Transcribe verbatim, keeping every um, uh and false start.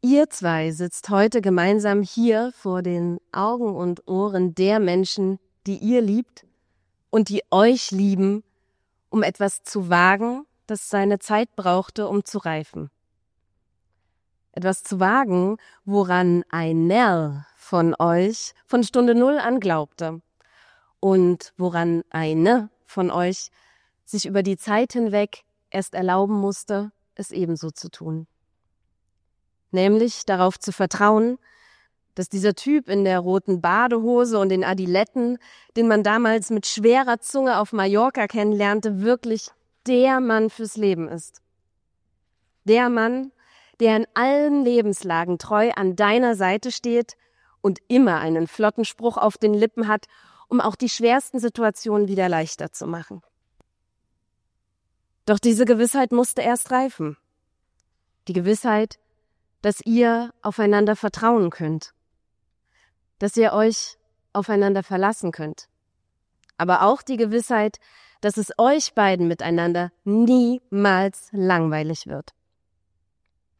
Ihr zwei sitzt heute gemeinsam hier vor den Augen und Ohren der Menschen, die ihr liebt und die euch lieben, um etwas zu wagen, das seine Zeit brauchte, um zu reifen. Etwas zu wagen, woran einer von euch von Stunde Null an glaubte und woran eine von euch sich über die Zeit hinweg erst erlauben musste, es ebenso zu tun. Nämlich darauf zu vertrauen, dass dieser Typ in der roten Badehose und den Adiletten, den man damals mit schwerer Zunge auf Mallorca kennenlernte, wirklich der Mann fürs Leben ist. Der Mann, der in allen Lebenslagen treu an deiner Seite steht und immer einen flotten Spruch auf den Lippen hat, um auch die schwersten Situationen wieder leichter zu machen. Doch diese Gewissheit musste erst reifen. Die Gewissheit, dass ihr aufeinander vertrauen könnt, dass ihr euch aufeinander verlassen könnt. Aber auch die Gewissheit, dass es euch beiden miteinander niemals langweilig wird.